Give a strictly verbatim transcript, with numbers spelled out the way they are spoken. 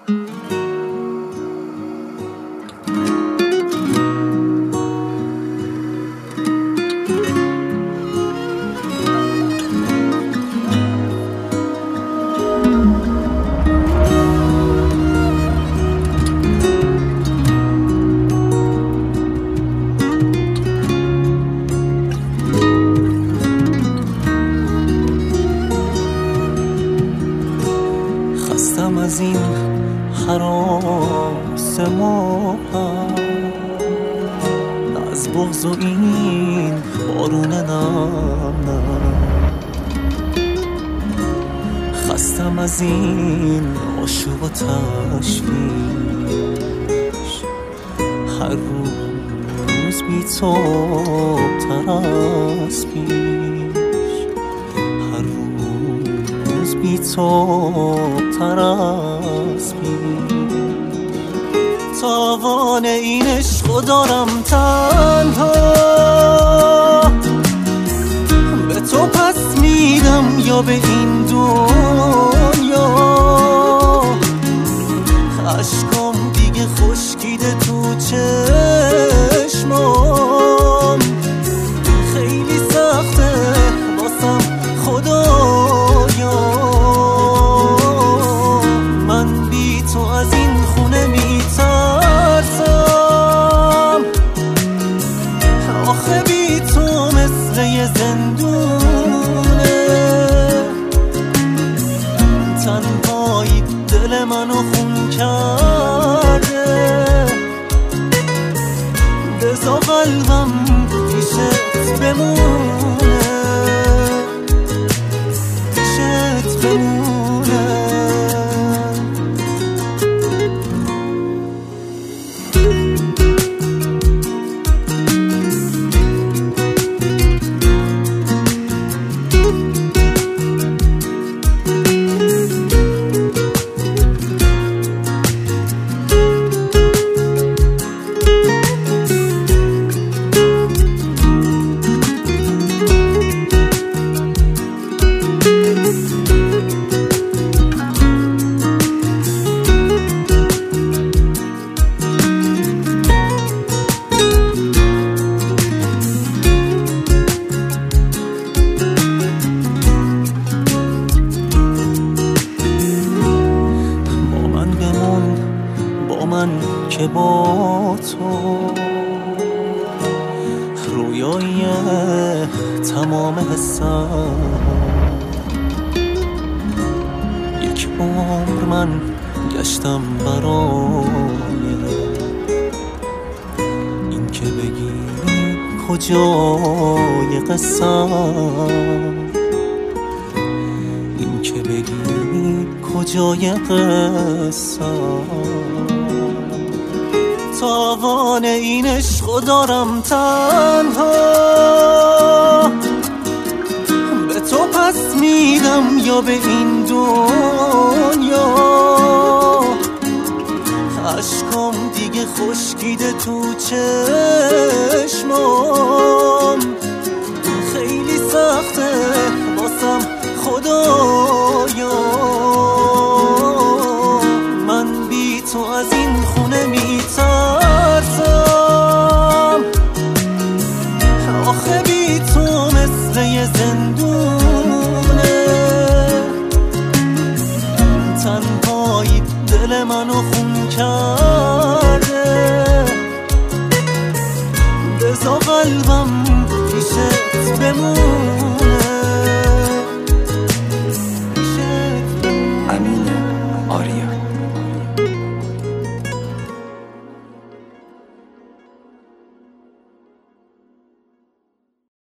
خستم از این هراس محبت، از بغض و این بارون نم. خستم از این آشوب و تشویش، هر روز بی تو تر از پیش، هر روز بی تو تر از پیش. تاوان این عشقو دارم تنها، به تو پس میدم یا به این دنیا. اشکام دیگه خشکیده تو چشمام، خیلی سخته واسم خدایا. من بی تو از این خونه میترسم، آخه بی تو مثل یه زندونه. تنهایی دل منو خون کرده، بذار قلبم پیشت بمونه، پیشت بمونه. که با تو رویای تمام حسم، یک عمر من گشتم برای این که بگی کجای قصم، این که بگی کجای قصم. تاوان این عشقو دارم تنها، به تو پس میدم یا به این دنیا. اشکام دیگه خشکیده تو چشمام، خیلی سخته واسم خدایا. من بی تو از این خونه میترسم، آخه بی تو مثل یه زندونه. تنهایی دل منو خون کرده، بذار قلبم